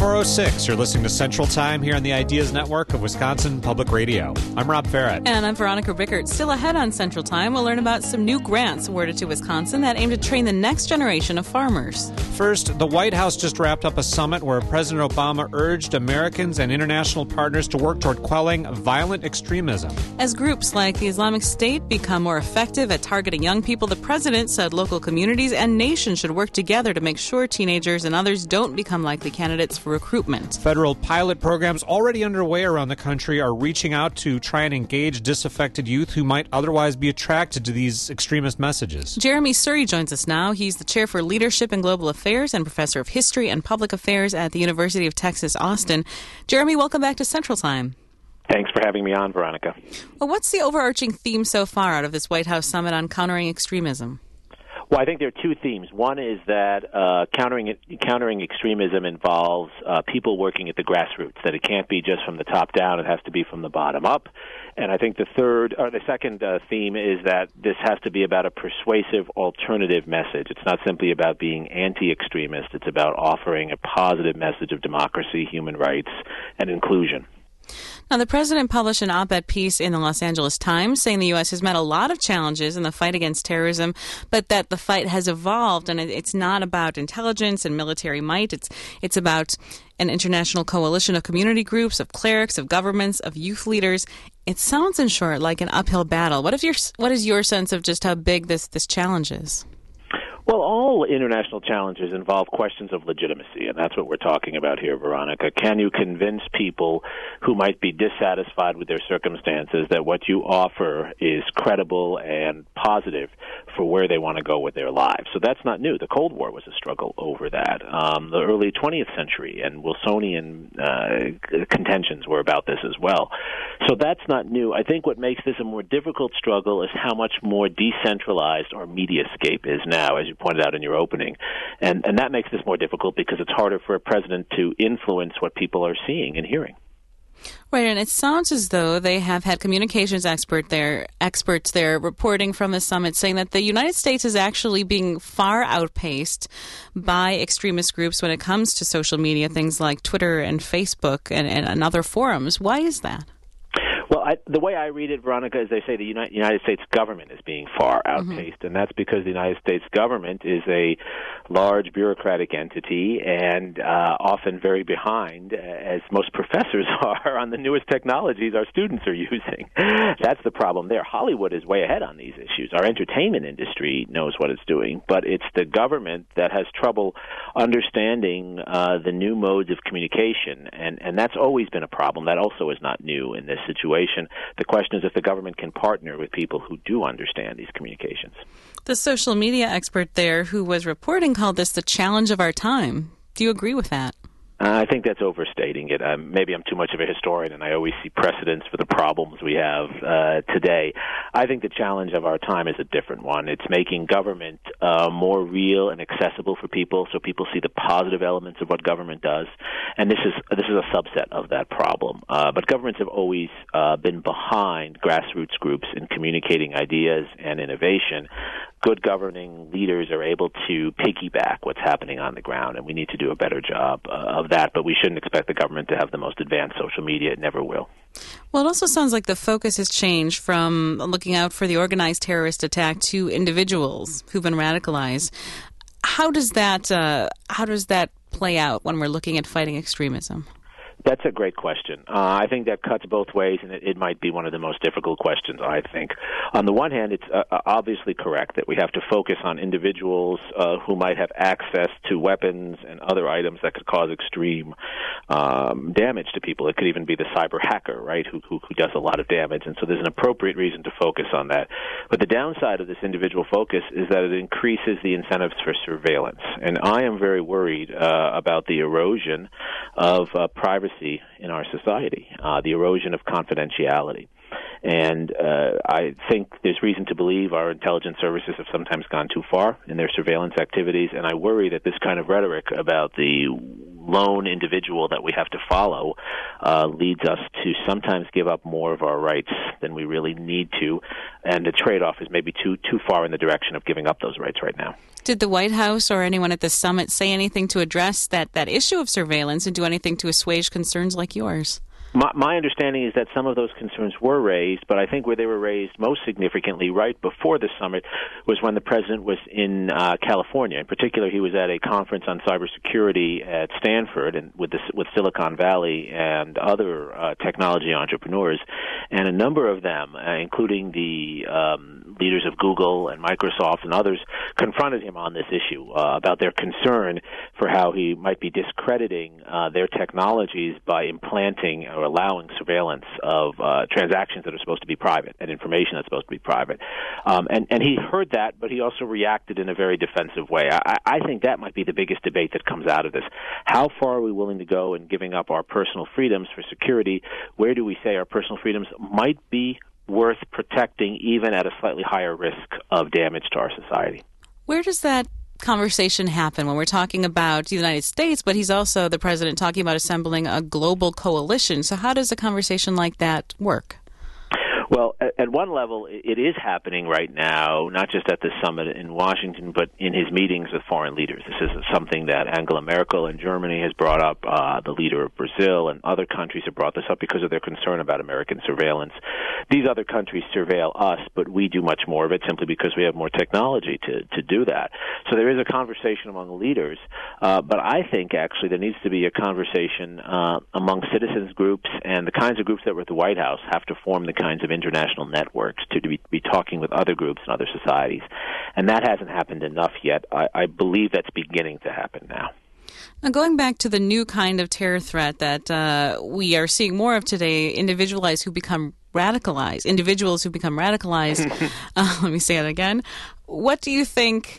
4:06. You're listening to Central Time here on the Ideas Network of Wisconsin Public Radio. I'm Rob Farrett. And I'm Veronica Bickert. Still ahead on Central Time, we'll learn about some new grants awarded to Wisconsin that aim to train the next generation of farmers. First, the White House just wrapped up a summit where President Obama urged Americans and international partners to work toward quelling violent extremism. As groups like the Islamic State become more effective at targeting young people, the president said local communities and nations should work together to make sure teenagers and others don't become likely candidates for recruitment. Federal pilot programs already underway around the country are reaching out to try and engage disaffected youth who might otherwise be attracted to these extremist messages. Jeremy Surrey joins us now. He's the chair for leadership and global affairs and professor of history and public affairs at the University of Texas, Austin. Jeremy, welcome back to Central Time. Thanks for having me on, Veronica. Well, what's the overarching theme so far out of this White House summit on countering extremism? Well, I think there are two themes. One is that countering extremism involves people working at the grassroots, that it can't be just from the top down, it has to be from the bottom up. And I think the second theme is that this has to be about a persuasive alternative message. It's not simply about being anti-extremist. It's about offering a positive message of democracy, human rights, and inclusion. Now, the president published an op-ed piece in the Los Angeles Times saying the U.S. has met a lot of challenges in the fight against terrorism, but that the fight has evolved, and it's not about intelligence and military might. It's about an international coalition of community groups, of clerics, of governments, of youth leaders. It sounds, in short, like an uphill battle. What is your sense of just how big this challenge is? Well, all international challenges involve questions of legitimacy, and that's what we're talking about here, Veronica. Can you convince people who might be dissatisfied with their circumstances that what you offer is credible and positive for where they want to go with their lives? So that's not new. The Cold War was a struggle over that. The early 20th century and Wilsonian contentions were about this as well. So that's not new. I think what makes this a more difficult struggle is how much more decentralized our mediascape is now, as you pointed out in your opening. And that makes this more difficult because it's harder for a president to influence what people are seeing and hearing. Right, and it sounds as though they have had communications experts there reporting from the summit saying that the United States is actually being far outpaced by extremist groups when it comes to social media, things like Twitter and Facebook and other forums. Why is that? Well, the way I read it, Veronica, is they say the United States government is being far outpaced, and that's because the United States government is a large bureaucratic entity and often very behind, as most professors are, on the newest technologies our students are using. That's the problem there. Hollywood is way ahead on these issues. Our entertainment industry knows what it's doing, but it's the government that has trouble understanding the new modes of communication, and that's always been a problem. That also is not new in this situation. The question is if the government can partner with people who do understand these communications. The social media expert there who was reporting called this the challenge of our time. Do you agree with that? I think that's overstating it. Maybe I'm too much of a historian, and I always see precedents for the problems we have today. I think the challenge of our time is a different one. It's making government more real and accessible for people, so people see the positive elements of what government does. And this is a subset of that problem. But governments have always been behind grassroots groups in communicating ideas and innovation. Good governing leaders are able to piggyback what's happening on the ground, and we need to do a better job of that, but we shouldn't expect the government to have the most advanced social media. It never will. Well, it also sounds like the focus has changed from looking out for the organized terrorist attack to individuals who've been radicalized. How does that play out when we're looking at fighting extremism? That's a great question. I think that cuts both ways, and it might be one of the most difficult questions, I think. On the one hand, it's obviously correct that we have to focus on individuals who might have access to weapons and other items that could cause extreme damage to people. It could even be the cyber hacker, right, who does a lot of damage, and so there's an appropriate reason to focus on that. But the downside of this individual focus is that it increases the incentives for surveillance, and I am very worried about the erosion of privacy in our society, the erosion of confidentiality. And I think there's reason to believe our intelligence services have sometimes gone too far in their surveillance activities, and I worry that this kind of rhetoric about the lone individual that we have to follow leads us to sometimes give up more of our rights than we really need to, and the trade-off is maybe too far in the direction of giving up those rights right now. Did the White House or anyone at the summit say anything to address that issue of surveillance and do anything to assuage concerns like yours? My understanding is that some of those concerns were raised, but I think where they were raised most significantly right before the summit was when the president was in California. In particular, he was at a conference on cybersecurity at Stanford and with Silicon Valley and other technology entrepreneurs, and a number of them, including the leaders of Google and Microsoft and others, confronted him on this issue about their concern for how he might be discrediting their technologies by implanting or allowing surveillance of transactions that are supposed to be private and information that's supposed to be private. And he heard that, but he also reacted in a very defensive way. I think that might be the biggest debate that comes out of this. How far are we willing to go in giving up our personal freedoms for security? Where do we say our personal freedoms might be worth protecting even at a slightly higher risk of damage to our society? Where does that conversation happen when we're talking about the United States, but he's also, the president, talking about assembling a global coalition? So how does a conversation like that work? Well, at one level, it is happening right now, not just at the summit in Washington, but in his meetings with foreign leaders. This is something that Angela Merkel in Germany has brought up. The leader of Brazil and other countries have brought this up because of their concern about American surveillance. These other countries surveil us, but we do much more of it simply because we have more technology to do that. So there is a conversation among leaders, but I think actually there needs to be a conversation among citizens groups, and the kinds of groups that were at the White House have to form the kinds of international networks to be talking with other groups and other societies. And that hasn't happened enough yet. I believe that's beginning to happen now. Now, going back to the new kind of terror threat that we are seeing more of today, individuals who become radicalized. Let me say it again. What do you think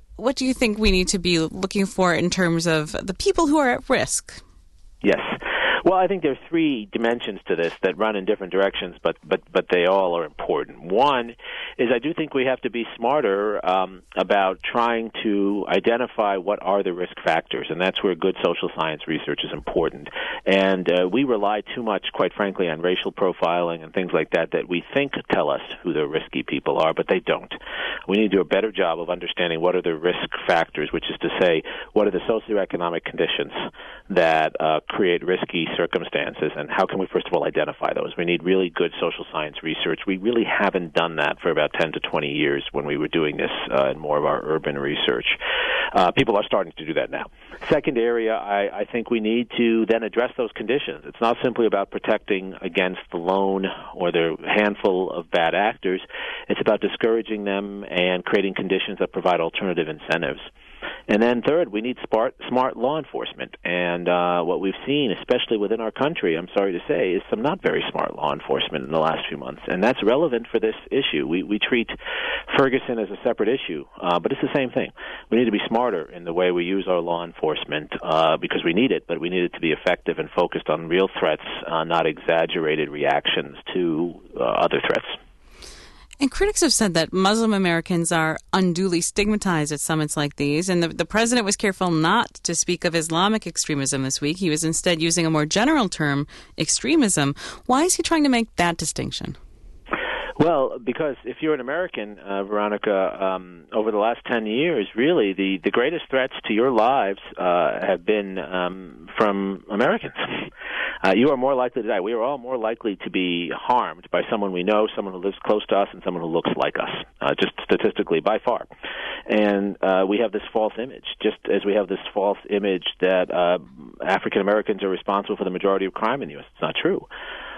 we need to be looking for in terms of the people who are at risk? Yes. Well, I think there are three dimensions to this that run in different directions, but they all are important. One is I do think we have to be smarter about trying to identify what are the risk factors, and that's where good social science research is important. And we rely too much, quite frankly, on racial profiling and things like that we think tell us who the risky people are, but they don't. We need to do a better job of understanding what are the risk factors, which is to say, what are the socioeconomic conditions that create risky circumstances, and how can we, first of all, identify those? We need really good social science research. We really haven't done that for about 10 to 20 years when we were doing this in more of our urban research. People are starting to do that now. Second area, I think we need to then address those conditions. It's not simply about protecting against the lone or the handful of bad actors. It's about discouraging them and creating conditions that provide alternative incentives. And then third, we need smart law enforcement. And what we've seen, especially within our country, I'm sorry to say, is some not very smart law enforcement in the last few months. And that's relevant for this issue. We treat Ferguson as a separate issue, but it's the same thing. We need to be smarter in the way we use our law enforcement because we need it, but we need it to be effective and focused on real threats, not exaggerated reactions to other threats. And critics have said that Muslim Americans are unduly stigmatized at summits like these, and the president was careful not to speak of Islamic extremism this week. He was instead using a more general term, extremism. Why is he trying to make that distinction? Well, because if you're an American, Veronica, over the last 10 years, really, the greatest threats to your lives have been from Americans. You are more likely to die. We are all more likely to be harmed by someone we know, someone who lives close to us, and someone who looks like us, just statistically, by far. And we have this false image, just as we have this false image that African Americans are responsible for the majority of crime in the U.S. It's not true.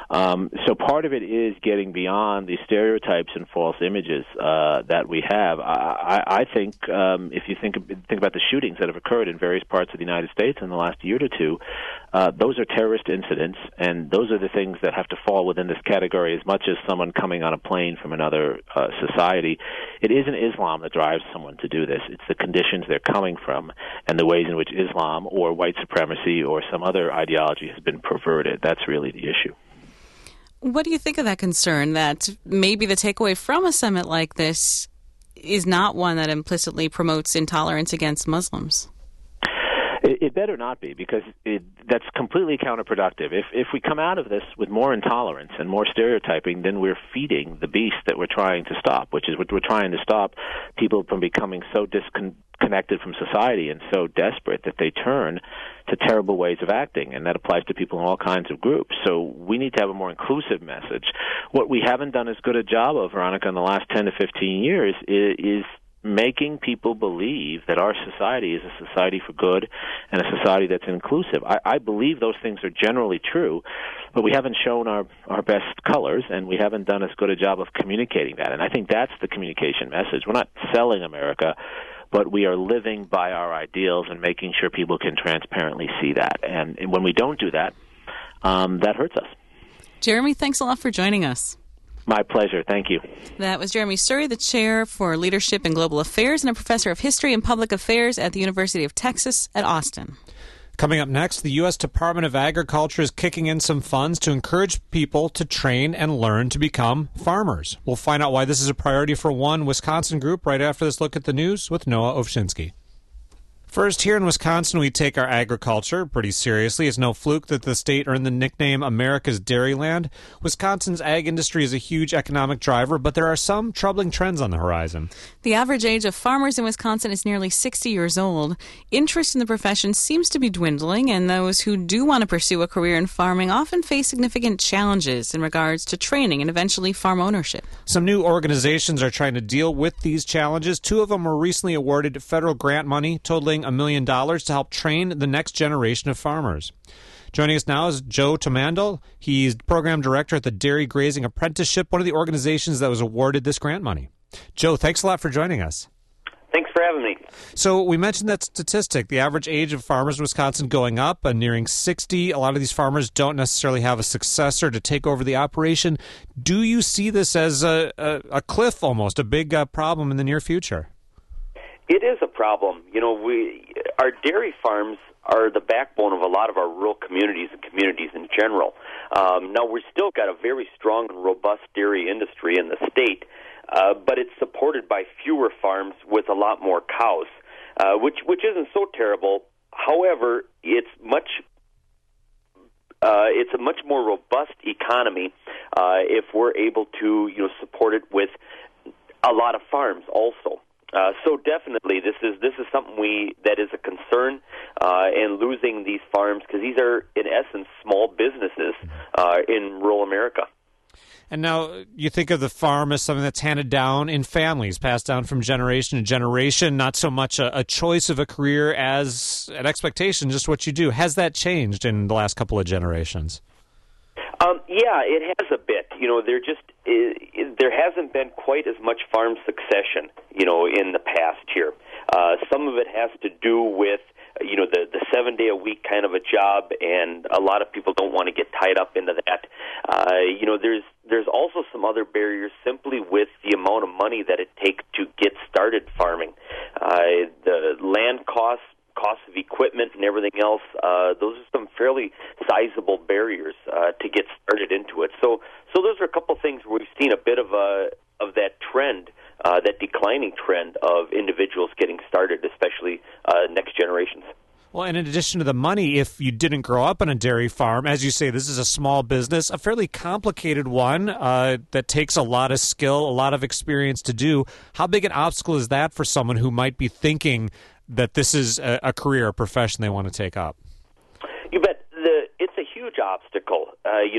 So part of it is getting beyond the stereotypes and false images that we have. I think if you think about the shootings that have occurred in various parts of the United States in the last year or two, those are terrorist incidents, and those are the things that have to fall within this category as much as someone coming on a plane from another society. It isn't Islam that drives someone to do this. It's the conditions they're coming from and the ways in which Islam or white supremacy or some other ideology has been perverted. That's really the issue. What do you think of that concern that maybe the takeaway from a summit like this is not one that implicitly promotes intolerance against Muslims? It better not be, because that's completely counterproductive. If we come out of this with more intolerance and more stereotyping, then we're feeding the beast that we're trying to stop, which is we're trying to stop people from becoming so disconnected from society and so desperate that they turn to terrible ways of acting, and that applies to people in all kinds of groups. So we need to have a more inclusive message. What we haven't done as good a job of, Veronica, in the last 10 to 15 years is making people believe that our society is a society for good and a society that's inclusive. I believe those things are generally true, but we haven't shown our best colors, and we haven't done as good a job of communicating that. And I think that's the communication message. We're not selling America, but we are living by our ideals and making sure people can transparently see that. And when we don't do that, that hurts us. Jeremy, thanks a lot for joining us. My pleasure. Thank you. That was Jeremy Suri, the Chair for Leadership and Global Affairs and a Professor of History and Public Affairs at the University of Texas at Austin. Coming up next, the U.S. Department of Agriculture is kicking in some funds to encourage people to train and learn to become farmers. We'll find out why this is a priority for one Wisconsin group right after this look at the news with Noah Ovchinsky. First, here in Wisconsin, we take our agriculture pretty seriously. It's no fluke that the state earned the nickname America's Dairyland. Wisconsin's ag industry is a huge economic driver, but there are some troubling trends on the horizon. The average age of farmers in Wisconsin is nearly 60 years old. Interest in the profession seems to be dwindling, and those who do want to pursue a career in farming often face significant challenges in regards to training and eventually farm ownership. Some new organizations are trying to deal with these challenges. Two of them were recently awarded federal grant money totaling $1 million to help train the next generation of farmers. Joining us now is Joe Tomandel. He's program director at the Dairy Grazing Apprenticeship, one of the organizations that was awarded this grant money. Joe, thanks a lot for joining us. Thanks for having me. So we mentioned that statistic, the average age of farmers in Wisconsin going up, nearing 60. A lot of these farmers don't necessarily have a successor to take over the operation. Do you see this as a cliff almost, a big problem in the near future? It is a problem. You know, our dairy farms are the backbone of a lot of our rural communities and communities in general. Now, we've still got a very strong and robust dairy industry in the state, but it's supported by fewer farms with a lot more cows, which isn't so terrible. However, it's a much more robust economy if we're able to support it with a lot of farms also. So definitely, this is something that is a concern, and losing these farms, because these are in essence small businesses in rural America. And now you think of the farm as something that's handed down in families, passed down from generation to generation, not so much a choice of a career as an expectation, just what you do. Has that changed in the last couple of generations? Yeah, it has a bit. There hasn't been quite as much farm succession, in the past here. Some of it has to do with, the 7-day-a-week kind of a job, and a lot of people don't want to get tied up into that. There's also some other barriers simply with the amount of money that it takes to get started farming. The land cost of equipment and everything else, those are some fairly sizable barriers to get started into it. So those are a couple things where we've seen a bit of that trend, that declining trend of individuals getting started, especially next generations. Well, and in addition to the money, if you didn't grow up on a dairy farm, as you say, this is a small business, a fairly complicated one that takes a lot of skill, a lot of experience to do. How big an obstacle is that for someone who might be thinking that this is a career, a profession they want to take up? You bet. It's a huge obstacle.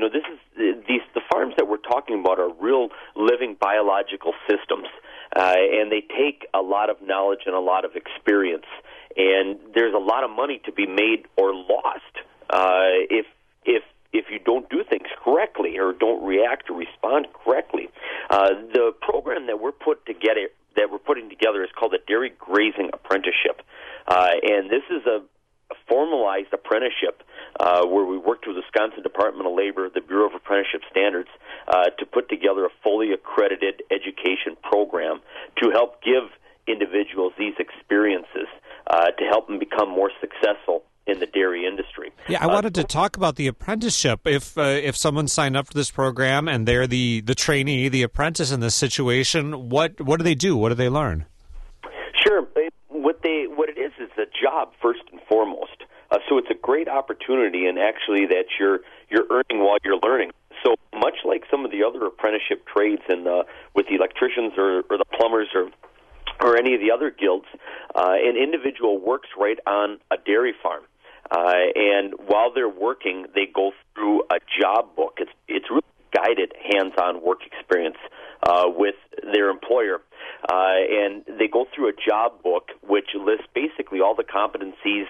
The farms that we're talking about are real living biological systems, and they take a lot of knowledge and a lot of experience. And there's a lot of money to be made or lost if you don't do things correctly or don't react or respond correctly. The program that we're putting together is called the Dairy Grazing Apprenticeship, and this is a formalized apprenticeship where we worked with the Wisconsin Department of Labor, the Bureau of Apprenticeship Standards, to put together a fully accredited education program to help give individuals these experiences to help them become more successful in the dairy industry. Yeah, I wanted to talk about the apprenticeship. If someone signed up for this program and they're the trainee, the apprentice in this situation, what do they do? What do they learn? Sure. What it is a job first and foremost. so it's a great opportunity, and actually that you're earning while you're learning. So much like some of the other apprenticeship trades with the electricians or the plumbers or any of the other guilds, an individual works right on a dairy farm. And while they're working, they go through a job book. It's really guided hands-on work experience with their employer. And they go through a job book which lists basically all the competencies,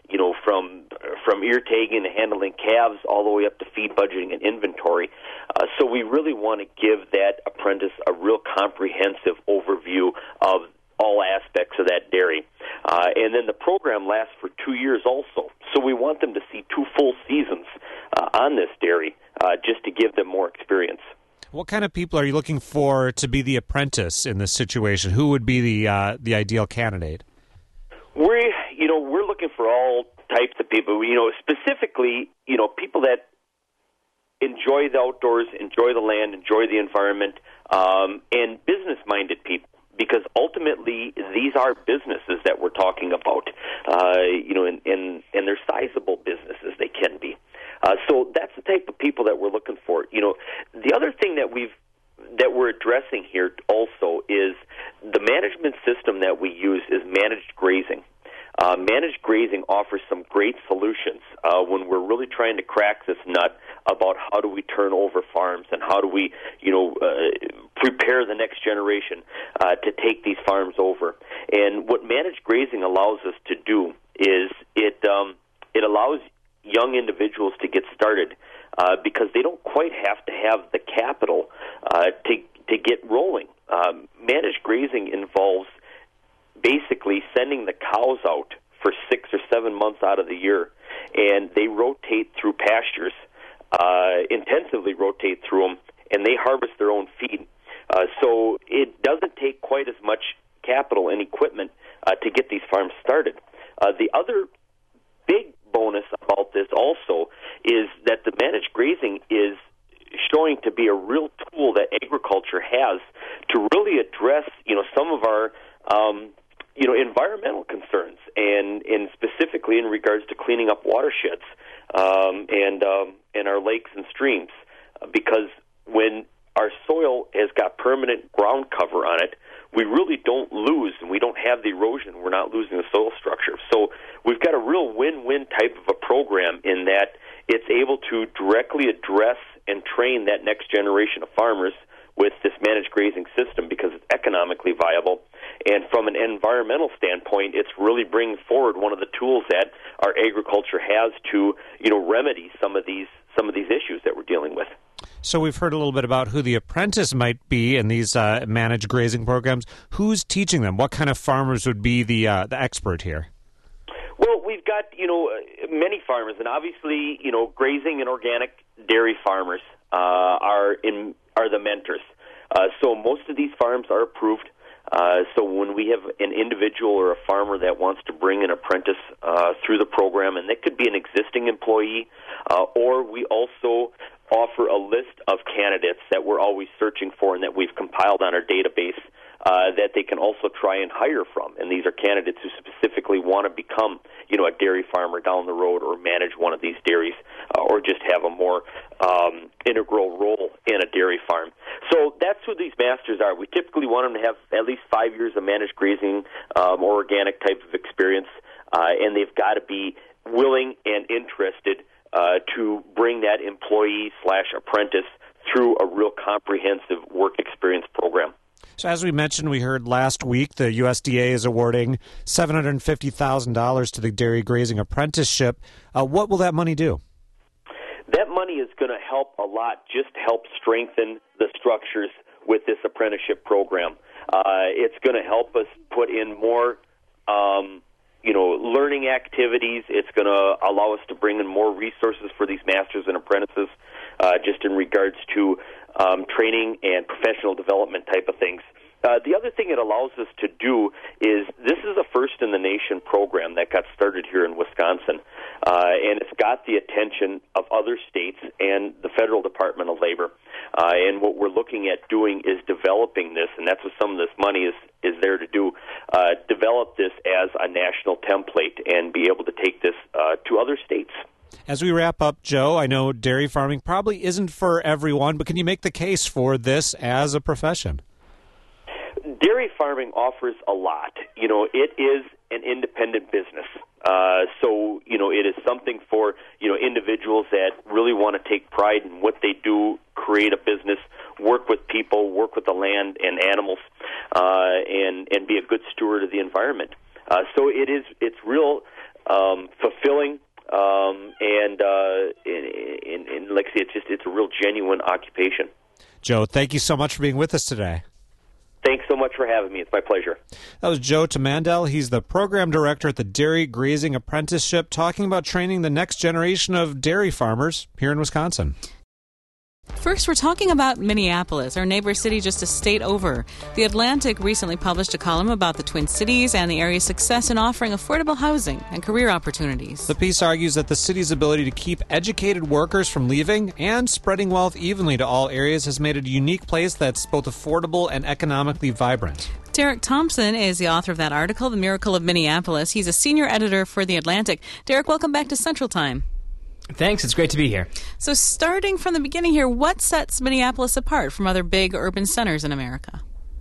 from ear tagging to handling calves all the way up to feed budgeting and inventory. So we really want to give that apprentice a real comprehensive overview of all aspects of that dairy. And then the program lasts for 2 years also. So we want them to see 2 full seasons on this dairy just to give them more experience. What kind of people are you looking for to be the apprentice in this situation? Who would be the ideal candidate? We're looking for all types of people. Specifically, people that enjoy the outdoors, enjoy the land, enjoy the environment, and business-minded people. Because ultimately, these are businesses that we're talking about, and they're sizable businesses. They can be. So that's the type of people that we're looking for. The other thing that we're addressing here also is the management system that we use is managed grazing. Managed grazing offers some great solutions when we're really trying to crack this nut about how do we turn over farms and how do we, prepare the next generation to take these farms over. And what managed grazing allows us to do is it allows young individuals to get started because they don't quite have to have the capital to get rolling. Managed grazing involves basically sending the cows out for 6 or 7 months out of the year, and they rotate through pastures, intensively rotate through them, and they harvest their own feed. So it doesn't take quite as much capital and equipment to get these farms started. The other big bonus about this also is that the managed grazing is showing to be a real tool that agriculture has to really address, some of our environmental concerns, and specifically in regards to cleaning up watersheds and our lakes and streams, because when our soil has got permanent ground cover on it, we really don't lose, and we don't have the erosion. We're not losing the soil structure. So we've got a real win-win type of a program in that it's able to directly address and train that next generation of farmers with this managed grazing system because it's economically viable. And from an environmental standpoint, it's really bringing forward one of the tools that our agriculture has to, remedy some of these issues that we're dealing with. So we've heard a little bit about who the apprentice might be in these managed grazing programs. Who's teaching them? What kind of farmers would be the expert here? Well, we've got, many farmers, and obviously, grazing and organic dairy farmers are the mentors. So most of these farms are approved. So when we have an individual or a farmer that wants to bring an apprentice through the program, and that could be an existing employee, or we also offer a list of candidates that we're always searching for and that we've compiled on our database that they can also try and hire from. And these are candidates who specifically want to become, a dairy farmer down the road or manage one of these dairies or just have a more integral role in a dairy farm. So that's who these masters are. We typically want them to have at least 5 years of managed grazing or organic type of experience, and they've got to be willing and interested to bring that employee/apprentice through a real comprehensive work experience program. So as we mentioned, we heard last week the USDA is awarding $750,000 to the Dairy Grazing Apprenticeship. What will that money do? That money is going to help a lot, just help strengthen the structures with this apprenticeship program. It's going to help us put in more learning activities. It's going to allow us to bring in more resources for these masters and apprentices, just in regards to training and professional development type of things. The other thing it allows us to do is this is a first-in-the-nation program that got started here in Wisconsin, and it's got the attention of other states and the Federal Department of Labor. And what we're looking at doing is developing this, and that's what some of this money is there to do, develop this as a national template and be able to take this to other other states. As we wrap up, Joe, I know dairy farming probably isn't for everyone, but can you make the case for this as a profession? Dairy farming offers a lot. It is an independent business. So it is something for, individuals that really want to take pride in what they do, create a business, work with people, work with the land and animals, and be a good steward of the environment. So it's real fulfilling, and like I say, it's a real genuine occupation. Joe, thank you so much for being with us today. Thanks so much for having me. It's my pleasure. That was Joe Tamandel. He's the program director at the Dairy Grazing Apprenticeship, talking about training the next generation of dairy farmers here in Wisconsin. First, we're talking about Minneapolis, our neighbor city just a state over. The Atlantic recently published a column about the Twin Cities and the area's success in offering affordable housing and career opportunities. The piece argues that the city's ability to keep educated workers from leaving and spreading wealth evenly to all areas has made it a unique place that's both affordable and economically vibrant. Derek Thompson is the author of that article, The Miracle of Minneapolis. He's a senior editor for The Atlantic. Derek, welcome back to Central Time. Thanks. It's great to be here. So starting from the beginning here, what sets Minneapolis apart from other big urban centers in America?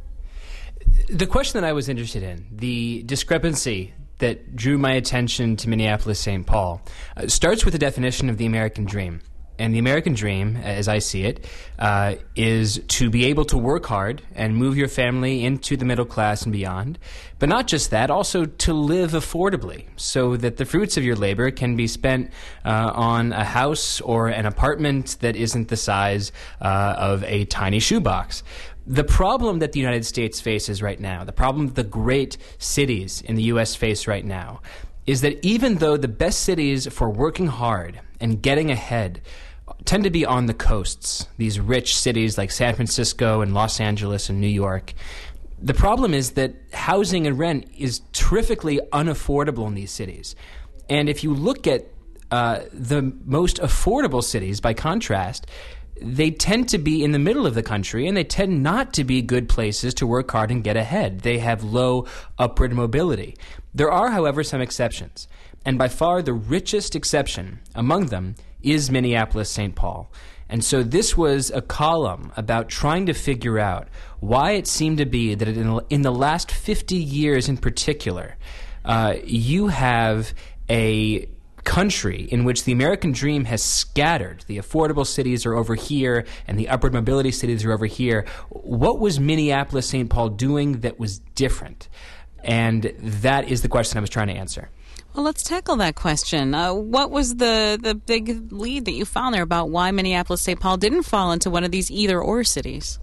The question that I was interested in, the discrepancy that drew my attention to Minneapolis-St. Paul, starts with the definition of the American dream. And the American dream, as I see it, is to be able to work hard and move your family into the middle class and beyond. But not just that, also to live affordably so that the fruits of your labor can be spent on a house or an apartment that isn't the size of a tiny shoebox. The problem that the United States faces right now, the problem that the great cities in the U.S. face right now, is that even though the best cities for working hard and getting ahead tend to be on the coasts, these rich cities like San Francisco and Los Angeles and New York, the problem is that housing and rent is terrifically unaffordable in these cities. And if you look at the most affordable cities, by contrast, they tend to be in the middle of the country, and they tend not to be good places to work hard and get ahead. They have low upward mobility. There are, however, some exceptions. And by far the richest exception among them is Minneapolis-St. Paul. And so this was a column about trying to figure out why it seemed to be that in the last 50 years in particular, you have a country in which the American dream has scattered. The affordable cities are over here and the upward mobility cities are over here. What was Minneapolis-St. Paul doing that was different? And that is the question I was trying to answer. Well, let's tackle that question. What was the big lead that you found there about why Minneapolis-St. Paul didn't fall into one of these either-or cities?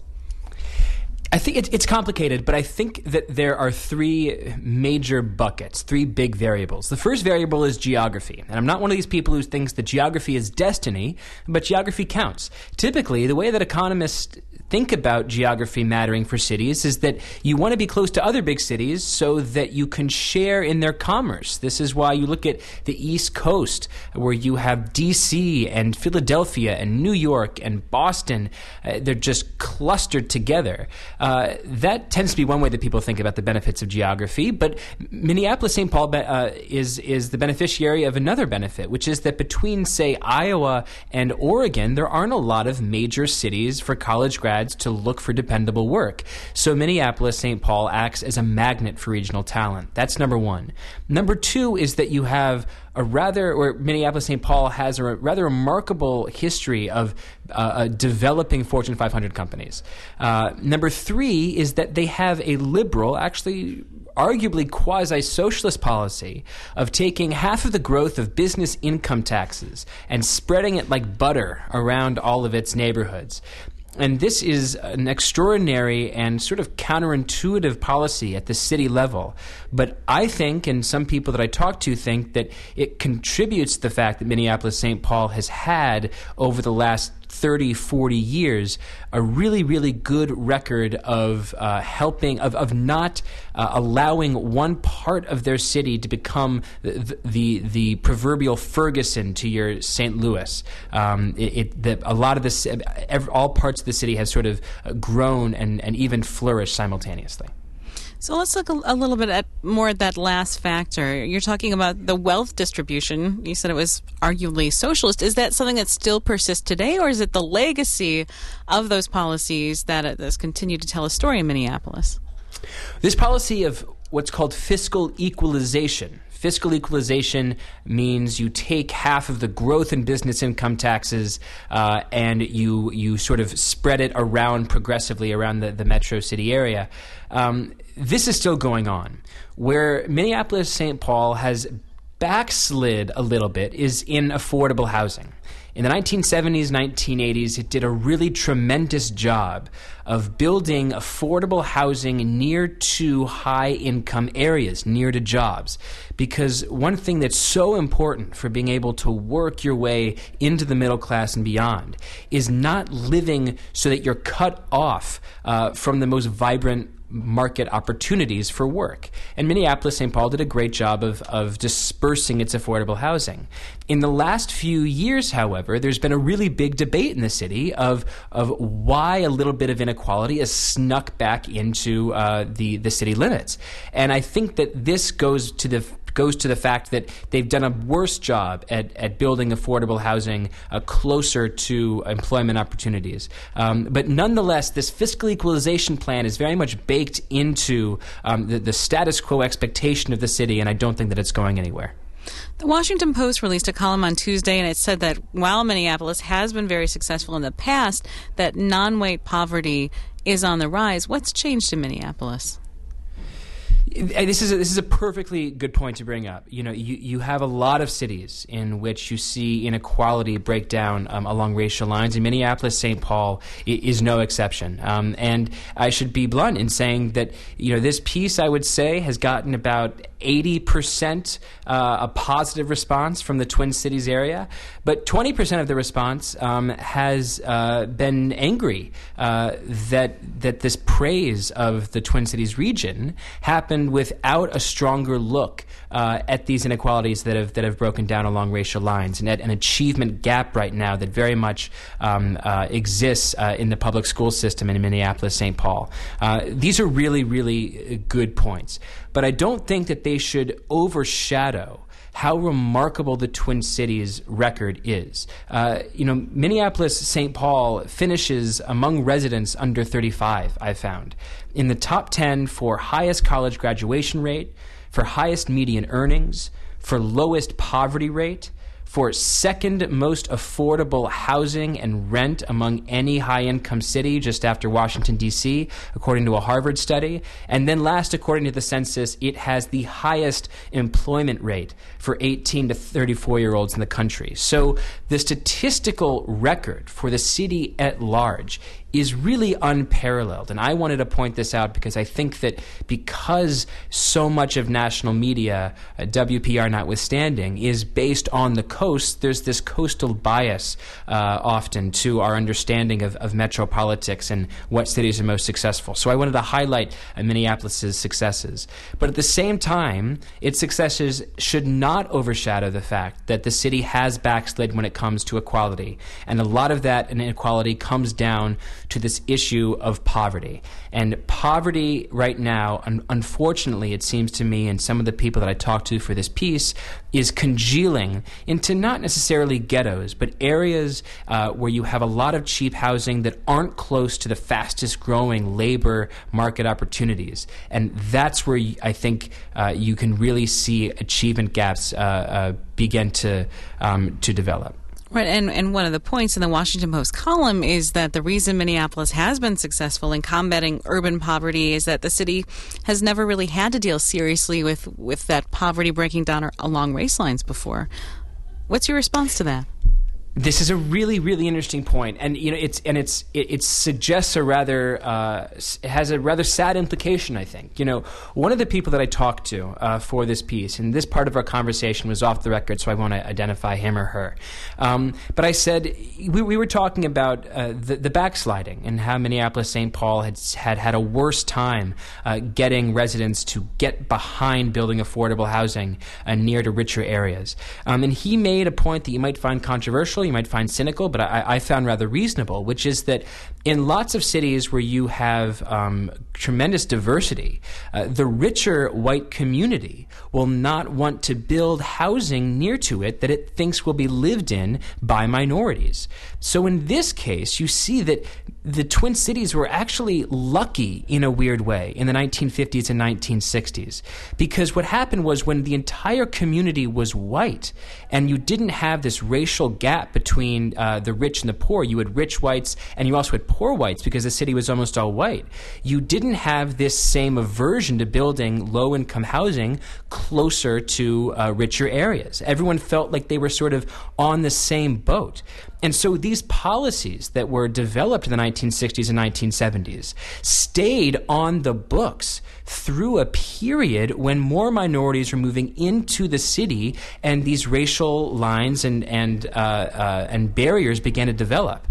I think it's complicated, but I think that there are three major buckets, three big variables. The first variable is geography. And I'm not one of these people who thinks that geography is destiny, but geography counts. Typically, the way that economists think about geography mattering for cities is that you want to be close to other big cities so that you can share in their commerce. This is why you look at the East Coast, where you have D.C. and Philadelphia and New York and Boston. They're just clustered together. That tends to be one way that people think about the benefits of geography, but Minneapolis-St. Paul is the beneficiary of another benefit, which is that between, say, Iowa and Oregon, there aren't a lot of major cities for college grads to look for dependable work. So Minneapolis-St. Paul acts as a magnet for regional talent. That's number one. Number two is that you have Minneapolis-St. Paul has a rather remarkable history of developing Fortune 500 companies. Number three is that they have a liberal, actually arguably quasi-socialist policy of taking half of the growth of business income taxes and spreading it like butter around all of its neighborhoods. And this is an extraordinary and sort of counterintuitive policy at the city level. But I think, and some people that I talk to think, that it contributes to the fact that Minneapolis-St. Paul has had, over the last 30, 40 years, a really, really good record of not allowing one part of their city to become the proverbial Ferguson to your St. Louis. All parts of the city have sort of grown and even flourished simultaneously. So let's look a little bit at more at that last factor. You're talking about the wealth distribution. You said it was arguably socialist. Is that something that still persists today, or is it the legacy of those policies that has continued to tell a story in Minneapolis? This policy of what's called fiscal equalization. Fiscal equalization means you take half of the growth in business income taxes and you sort of spread it around progressively around the metro city area. This is still going on. Where Minneapolis-St. Paul has backslid a little bit is in affordable housing. In the 1970s, 1980s, it did a really tremendous job of building affordable housing near to high-income areas, near to jobs. Because one thing that's so important for being able to work your way into the middle class and beyond is not living so that you're cut off from the most vibrant market opportunities for work. And Minneapolis-St. Paul did a great job of dispersing its affordable housing. In the last few years, however, there's been a really big debate in the city of why a little bit of inequality has snuck back into the city limits. And I think that this goes to the fact that they've done a worse job at building affordable housing closer to employment opportunities. But nonetheless, this fiscal equalization plan is very much baked into the status quo expectation of the city, and I don't think that it's going anywhere. The Washington Post released a column on Tuesday, and it said that while Minneapolis has been very successful in the past, that non-white poverty is on the rise. What's changed in Minneapolis? This is a perfectly good point to bring up. You know, you have a lot of cities in which you see inequality break down along racial lines, and Minneapolis-St. Paul is no exception. And I should be blunt in saying that, you know, this piece, I would say, has gotten about 80% a positive response from the Twin Cities area, but 20% of the response has been angry that this praise of the Twin Cities region happened without a stronger look at these inequalities that have broken down along racial lines, and at an achievement gap right now that very much exists in the public school system in Minneapolis-St. Paul. These are really, really good points, but I don't think that they should overshadow how remarkable the Twin Cities record is. Minneapolis-St. Paul finishes among residents under 35, I found, in the top 10 for highest college graduation rate, for highest median earnings, for lowest poverty rate, for second most affordable housing and rent among any high-income city, just after Washington, D.C., according to a Harvard study. And then last, according to the census, it has the highest employment rate for 18 to 34-year-olds in the country. So the statistical record for the city at large is really unparalleled. And I wanted to point this out because I think that because so much of national media, WPR notwithstanding, is based on the coast, there's this coastal bias often to our understanding of metro politics and what cities are most successful. So I wanted to highlight Minneapolis's successes. But at the same time, its successes should not overshadow the fact that the city has backslid when it comes to equality. And a lot of that inequality comes down to this issue of poverty. And poverty right now, unfortunately, it seems to me, and some of the people that I talked to for this piece, is congealing into not necessarily ghettos, but areas where you have a lot of cheap housing that aren't close to the fastest growing labor market opportunities. And that's where I think you can really see achievement gaps begin to develop. Right, and one of the points in the Washington Post column is that the reason Minneapolis has been successful in combating urban poverty is that the city has never really had to deal seriously with that poverty breaking down along race lines before. What's your response to that? This is a really, really interesting point, and it suggests it has a rather sad implication. I think one of the people that I talked to for this piece, and this part of our conversation was off the record, so I won't identify him or her. But I said we were talking about the backsliding and how Minneapolis-St. Paul had a worse time getting residents to get behind building affordable housing near to richer areas, and he made a point that you might find controversial. skeptical, you might find cynical, but I found rather reasonable, which is that in lots of cities where you have tremendous diversity, the richer white community will not want to build housing near to it that it thinks will be lived in by minorities. So in this case, you see that the Twin Cities were actually lucky in a weird way in the 1950s and 1960s, because what happened was when the entire community was white and you didn't have this racial gap between the rich and the poor, you had rich whites and you also had poor whites because the city was almost all white. You didn't have this same aversion to building low-income housing closer to richer areas. Everyone felt like they were sort of on the same boat. And so these policies that were developed in the 1960s and 1970s stayed on the books through a period when more minorities were moving into the city and these racial lines and barriers began to develop.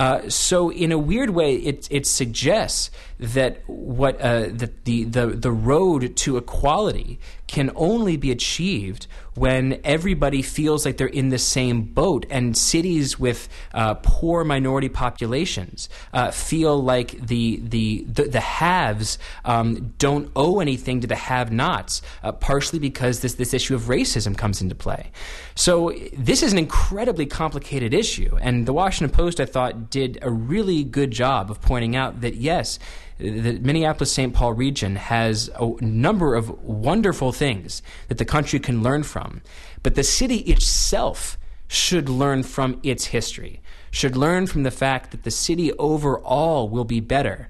So in a weird way, it suggests that that the road to equality can only be achieved when everybody feels like they're in the same boat, and cities with poor minority populations feel like the haves don't owe anything to the have-nots, partially because this issue of racism comes into play. So this is an incredibly complicated issue, and the Washington Post, I thought, did a really good job of pointing out that, yes, the Minneapolis-St. Paul region has a number of wonderful things that the country can learn from, but the city itself should learn from its history, should learn from the fact that the city overall will be better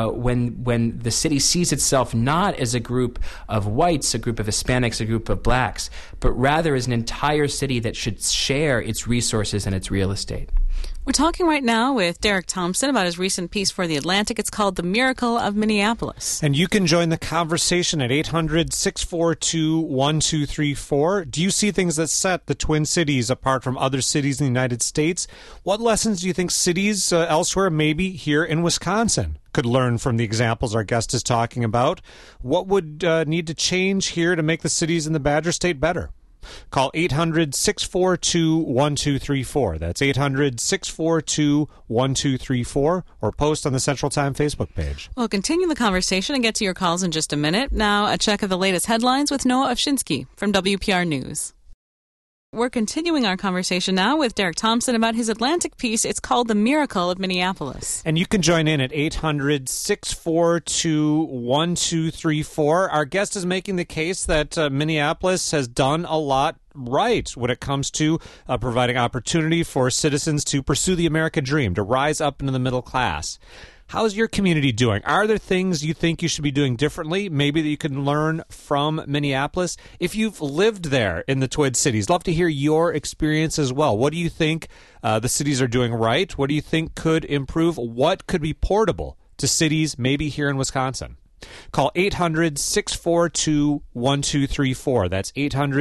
when the city sees itself not as a group of whites, a group of Hispanics, a group of blacks, but rather as an entire city that should share its resources and its real estate. We're talking right now with Derek Thompson about his recent piece for The Atlantic. It's called The Miracle of Minneapolis. And you can join the conversation at 800-642-1234. Do you see things that set the Twin Cities apart from other cities in the United States? What lessons do you think cities elsewhere, maybe here in Wisconsin, could learn from the examples our guest is talking about? What would need to change here to make the cities in the Badger State better? Call 800-642-1234. That's 800-642-1234, or post on the Central Time Facebook page. We'll continue the conversation and get to your calls in just a minute. Now, a check of the latest headlines with Noah Ovshinsky from WPR News. We're continuing our conversation now with Derek Thompson about his Atlantic piece. It's called The Miracle of Minneapolis. And you can join in at 800-642-1234. Our guest is making the case that Minneapolis has done a lot right when it comes to providing opportunity for citizens to pursue the American dream, to rise up into the middle class. How's your community doing? Are there things you think you should be doing differently, maybe that you can learn from Minneapolis? If you've lived there in the Twin Cities, love to hear your experience as well. What do you think the cities are doing right? What do you think could improve? What could be portable to cities maybe here in Wisconsin? Call 800-642-1234. That's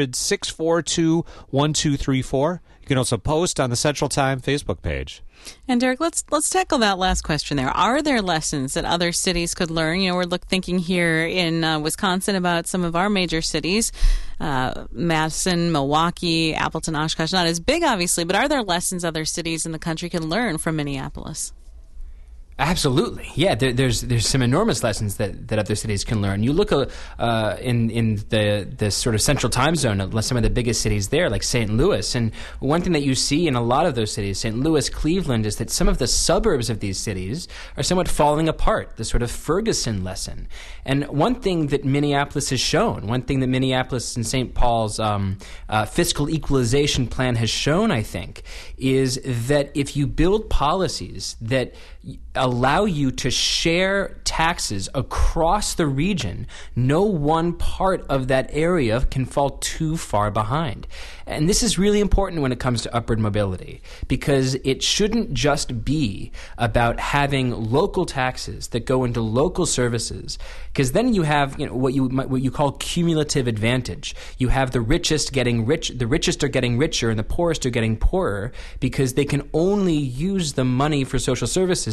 800-642-1234. You can also post on the Central Time Facebook page. And Derek, let's tackle that last question there. Are there lessons that other cities could learn? You know, we're thinking here in Wisconsin about some of our major cities, Madison, Milwaukee, Appleton, Oshkosh. Not as big, obviously, but are there lessons other cities in the country can learn from Minneapolis? Absolutely, yeah. There's some enormous lessons that other cities can learn. You look in the sort of central time zone of some of the biggest cities there, like St. Louis, and one thing that you see in a lot of those cities, St. Louis, Cleveland, is that some of the suburbs of these cities are somewhat falling apart. The sort of Ferguson lesson. And one thing that Minneapolis has shown, one thing that Minneapolis and St. Paul's fiscal equalization plan has shown, I think, is that if you build policies that allow you to share taxes across the region, no one part of that area can fall too far behind. And this is really important when it comes to upward mobility, because it shouldn't just be about having local taxes that go into local services, because then you have what you call cumulative advantage. You have the richest getting rich, the richest are getting richer, and the poorest are getting poorer, because they can only use the money for social services that come from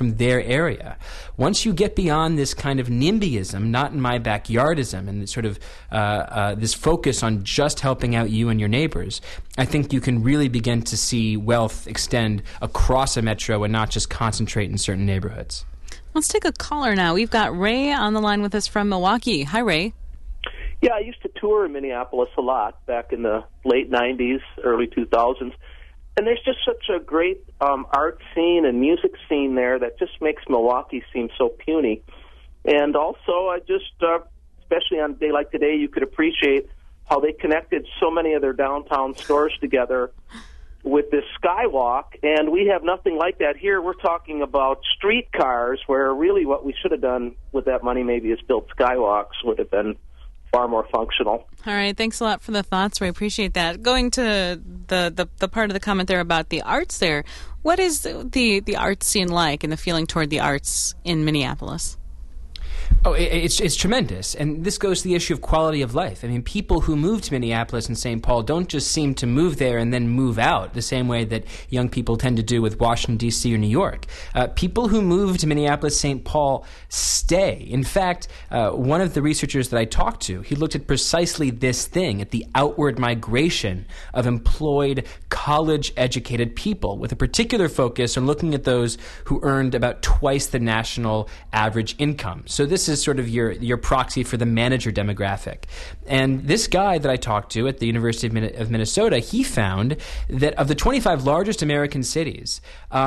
from their area. Once you get beyond this kind of NIMBYism, not in my backyardism, and sort of this focus on just helping out you and your neighbors, I think you can really begin to see wealth extend across a metro and not just concentrate in certain neighborhoods. Let's take a caller now. We've got Ray on the line with us from Milwaukee. Hi, Ray. Yeah, I used to tour in Minneapolis a lot back in the late 90s, early 2000s. And there's just such a great art scene and music scene there that just makes Milwaukee seem so puny. And also, I just, especially on a day like today, you could appreciate how they connected so many of their downtown stores together with this skywalk. And we have nothing like that here. We're talking about streetcars, where really what we should have done with that money maybe is built skywalks would have been far more functional. All right, thanks a lot for the thoughts, Ray. Appreciate that. Going to the part of the comment there about the arts there, what is the art scene like and the feeling toward the arts in Minneapolis? Oh, it's tremendous. And this goes to the issue of quality of life. I mean, people who move to Minneapolis and St. Paul don't just seem to move there and then move out the same way that young people tend to do with Washington, D.C. or New York. People who move to Minneapolis, St. Paul stay. In fact, one of the researchers that I talked to, he looked at precisely this thing, at the outward migration of employed, college-educated people, with a particular focus on looking at those who earned about twice the national average income. So this is sort of your proxy for the manager demographic. And this guy that I talked to at the University of Minnesota, he found that of the 25 largest American cities,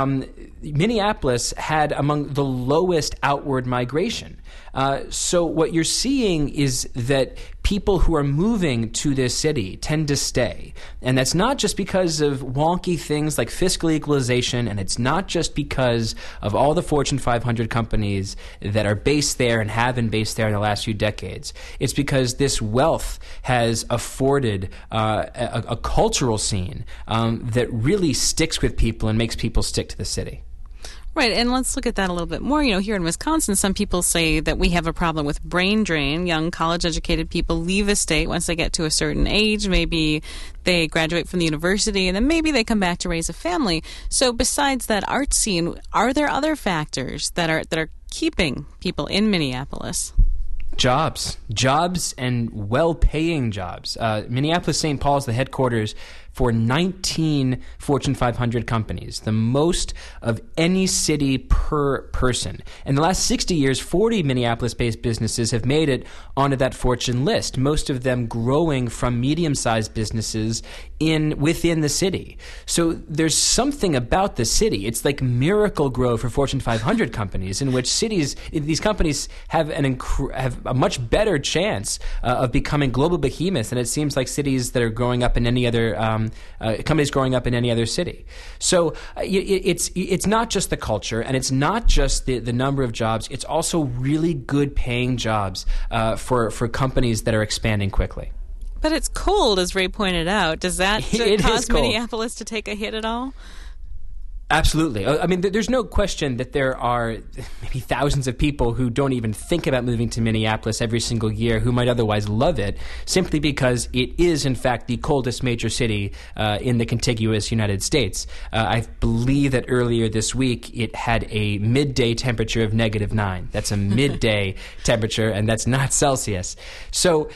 Minneapolis had among the lowest outward migration. So what you're seeing is that people who are moving to this city tend to stay. And that's not just because of wonky things like fiscal equalization, and it's not just because of all the Fortune 500 companies that are based there and have been based there in the last few decades. It's because this wealth has afforded a cultural scene that really sticks with people and makes people stick to the city. Right, and let's look at that a little bit more. You know, here in Wisconsin, some people say that we have a problem with brain drain. Young college-educated people leave the state once they get to a certain age. Maybe they graduate from the university, and then maybe they come back to raise a family. So besides that art scene, are there other factors that are keeping people in Minneapolis? Jobs and well-paying jobs. Minneapolis, St. Paul is the headquarters for 19 Fortune 500 companies, the most of any city per person. In the last 60 years, 40 Minneapolis-based businesses have made it onto that Fortune list, most of them growing from medium-sized businesses within the city. So there's something about the city. It's like Miracle-Gro for Fortune 500 companies, in which these companies have a much better chance of becoming global behemoths than it seems like cities that are growing up in any other companies growing up in any other city. So it's not just the culture, and it's not just the number of jobs. It's also really good paying jobs for companies that are expanding quickly. But it's cold, as Ray pointed out. Does that cause Minneapolis to take a hit at all? Absolutely. I mean, there's no question that there are maybe thousands of people who don't even think about moving to Minneapolis every single year who might otherwise love it, simply because it is, in fact, the coldest major city in the contiguous United States. I believe that earlier this week it had a midday temperature of -9. That's a midday temperature, and that's not Celsius. So,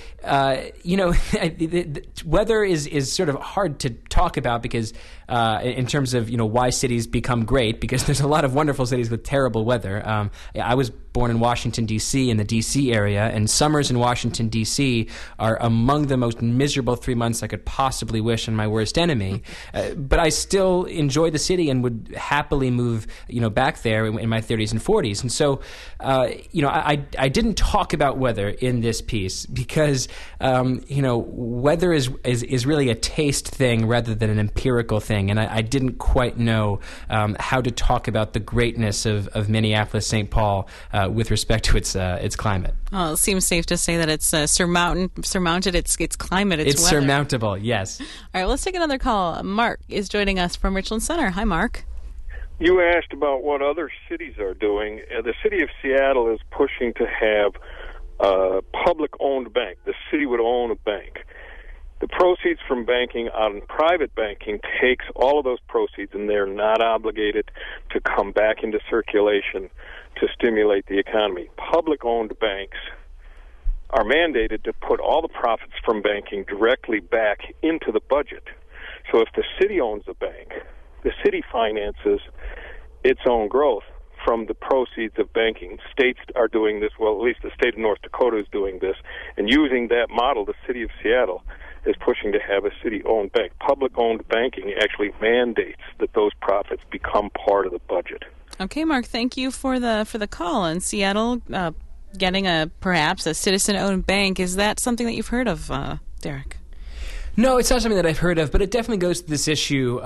the weather is sort of hard to talk about because in terms of, why cities become great, because there's a lot of wonderful cities with terrible weather. I was born in Washington, D.C., in the D.C. area, and summers in Washington, D.C. are among the most miserable 3 months I could possibly wish on my worst enemy. But I still enjoy the city and would happily move, back there in my 30s and 40s. And so, I didn't talk about weather in this piece because, weather is really a taste thing rather than an empirical thing. And I didn't quite know how to talk about the greatness of Minneapolis, St. Paul, with respect to its climate. Well, it seems safe to say that it's surmounted its climate, its It's weather. surmountable, yes. All right, well, let's take another call. Mark is joining us from Richland Center. Hi, Mark. You asked about what other cities are doing. The city of Seattle is pushing to have a public-owned bank. The city would own a bank. The proceeds from banking on private banking takes all of those proceeds, and they're not obligated to come back into circulation to stimulate the economy. Public-owned banks are mandated to put all the profits from banking directly back into the budget. So if the city owns a bank, the city finances its own growth from the proceeds of banking. States are doing this, well, at least the state of North Dakota is doing this, and using that model, the city of Seattle is pushing to have a city-owned bank. Public-owned banking actually mandates that those profits become part of the budget. Okay, Mark, thank you for the call. In Seattle, getting perhaps a citizen-owned bank, is that something that you've heard of, Derek? No, it's not something that I've heard of, but it definitely goes to this issue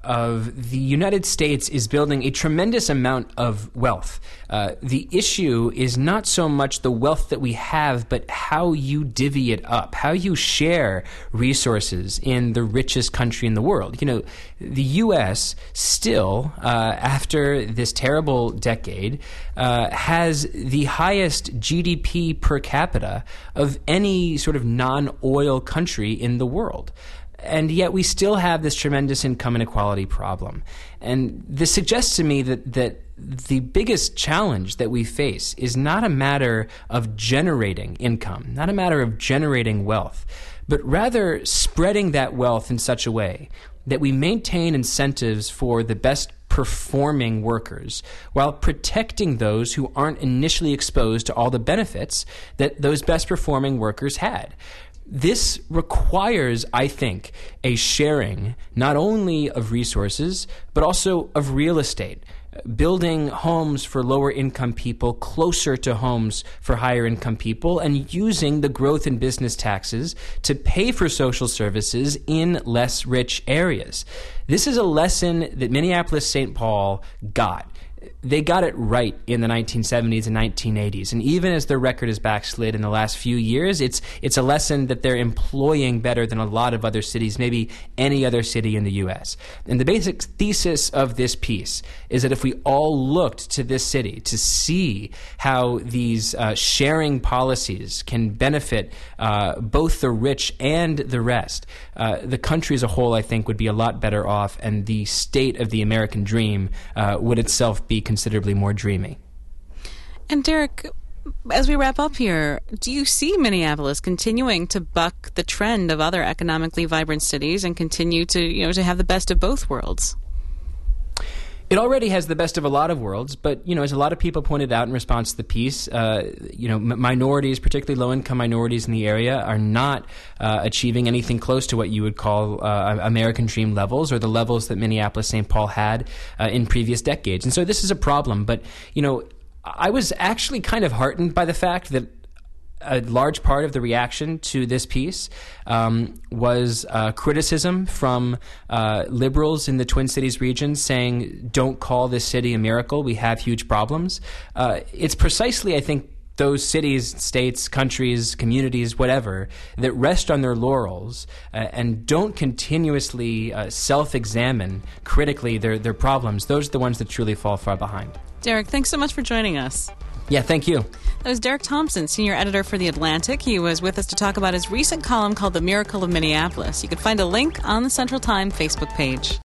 of the United States is building a tremendous amount of wealth. The issue is not so much the wealth that we have, but how you divvy it up, how you share resources in the richest country in the world. You know, the U.S. still, after this terrible decade, has the highest GDP per capita of any sort of non-oil country in the world. And yet we still have this tremendous income inequality problem. And this suggests to me that the biggest challenge that we face is not a matter of generating income, not a matter of generating wealth, but rather spreading that wealth in such a way that we maintain incentives for the best performing workers while protecting those who aren't initially exposed to all the benefits that those best performing workers had. This requires, I think, a sharing not only of resources, but also of real estate. Building homes for lower income people closer to homes for higher income people, and using the growth in business taxes to pay for social services in less rich areas. This is a lesson that Minneapolis-St. Paul got. They got it right in the 1970s and 1980s. And even as their record has backslid in the last few years, it's a lesson that they're employing better than a lot of other cities, maybe any other city in the U.S. And the basic thesis of this piece is that if we all looked to this city to see how these sharing policies can benefit both the rich and the rest, the country as a whole, I think, would be a lot better off, and the state of the American dream would itself be considerably more dreamy. And Derek, as we wrap up here, do you see Minneapolis continuing to buck the trend of other economically vibrant cities and continue to, to have the best of both worlds? It already has the best of a lot of worlds, but, as a lot of people pointed out in response to the piece, minorities, particularly low-income minorities in the area, are not achieving anything close to what you would call American dream levels, or the levels that Minneapolis-St. Paul had in previous decades. And so this is a problem. But, I was actually kind of heartened by the fact that a large part of the reaction to this piece was criticism from liberals in the Twin Cities region saying, don't call this city a miracle, we have huge problems. It's precisely, I think, those cities, states, countries, communities, whatever, that rest on their laurels and don't continuously self-examine critically their problems. Those are the ones that truly fall far behind. Derek, thanks so much for joining us. Yeah, thank you. That was Derek Thompson, senior editor for The Atlantic. He was with us to talk about his recent column called The Miracle of Minneapolis. You can find a link on the Central Time Facebook page.